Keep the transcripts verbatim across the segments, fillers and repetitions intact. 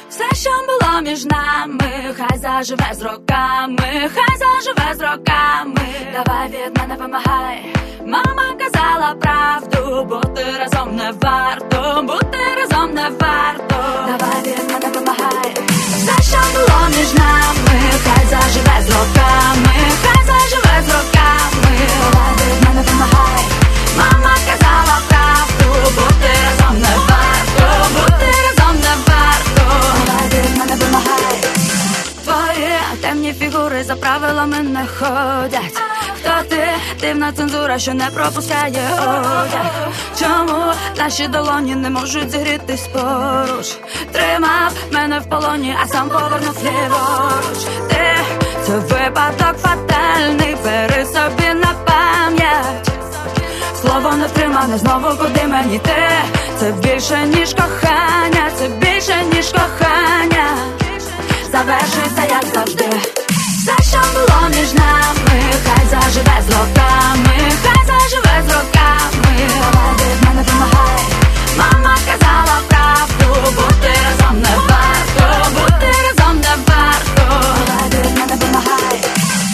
Все, що було між нами, хай заживе з роками, хай заживе з роками. Давай від мене вимагай. Мама казала правду, бути разом не варто, бути разом не варто. Давай від мене вимагай. Все, що було між нами, хай заживе з роками, хай заживе з роками. Давай від мене вимагай. Мама казала правду, бути разом не варто, бути разом не варто. Давай від мене вимагай. Твої темні фігури за правилами не ходять. Хто ти? Дивна цензура, що не пропускає одяг. Чому наші долоні не можуть зігрітись поруч? Тримав мене в полоні, а сам повернув ліворуч. Ти – це випадок фатальний, бери собі на пам'ять. Слово не втримане, знову куди мені ти? Це більше, ніж кохання, це більше, ніж кохання. Завершується, як завжди. Все, що було між нами, хай заживе з роками, хай заживе з роками. Давай від мене вимагай. Мама казала правду, бути разом не варто, бути разом не варто. Давай від мене вимагай.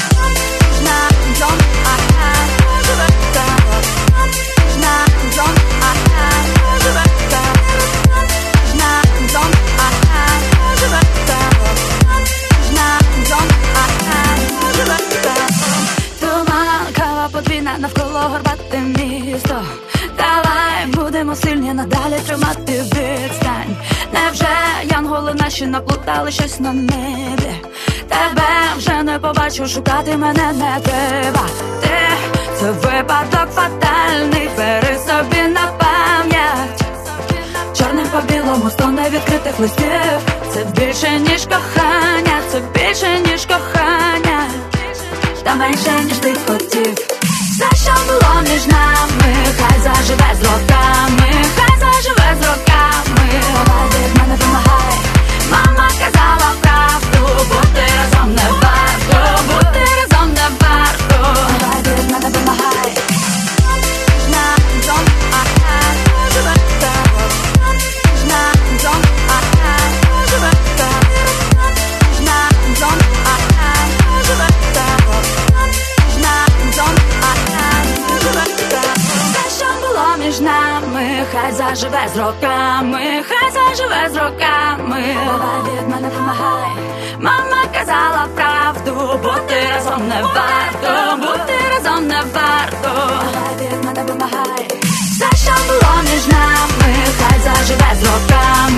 Навколо горбате місто. Давай будемо сильні, надалі тримати відстань. Невже янголи наші наплутали щось на небі? Тебе вже не побачу, шукати мене не треба. Ти – це випадок фатальний, бери собі на пам'ять. Чорним по білому сто невідкритих листів. Це більше, ніж кохання, це більше, ніж кохання. Та менше, ніж ти хотів. Все, що було між нами, хай заживе з роками, хай заживе з роками. Давай від мене вимагай. Мама казала правду, бути разом не варто, бути разом не варто. Давай від мене вимагай. Між нами, хай заживе з роками, хай заживе з роками. Давай від мене вимагай. Мама казала правду, бути разом не варто, бути разом не варто. Давай від мене вимагай. Все, що було між нами, хай заживе з роками.